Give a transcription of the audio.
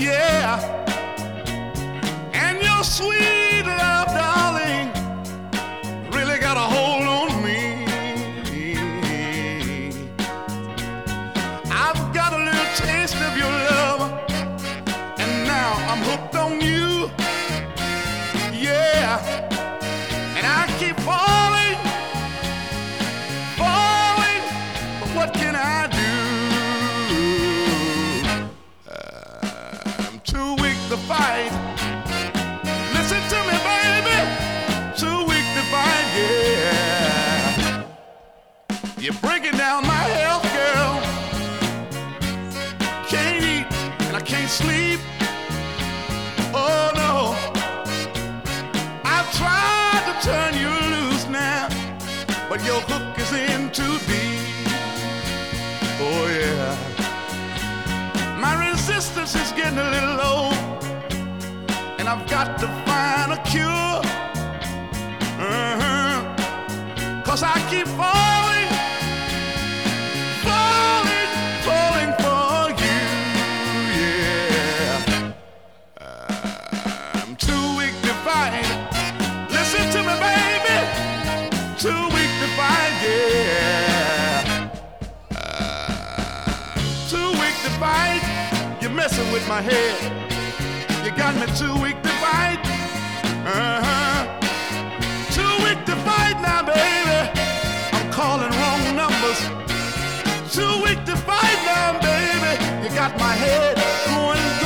yeah. And your sweet love, darling, really got a hold on me. I've got a little taste of your love, and now I'm hooked on you, yeah. And I keep falling, falling, but what can I do? I'm too weak to fight. Listen to me, baby, too weak to fight, yeah. You're breaking down my health, girl. Can't eat and I can't sleep. Oh no, I've tried to turn you loose now, but your hook is in too deep. Oh yeah, my resistance is getting a little low, and I've got to find a cure. 'Cause I keep falling, falling, falling for you, yeah. I'm too weak to fight. Listen to me, baby, too weak to fight, yeah. Too weak to fight. You're messing with my head. You got me too weak to fight. Too weak to fight now, baby. I'm calling wrong numbers. Too weak to fight now, baby. You got my head going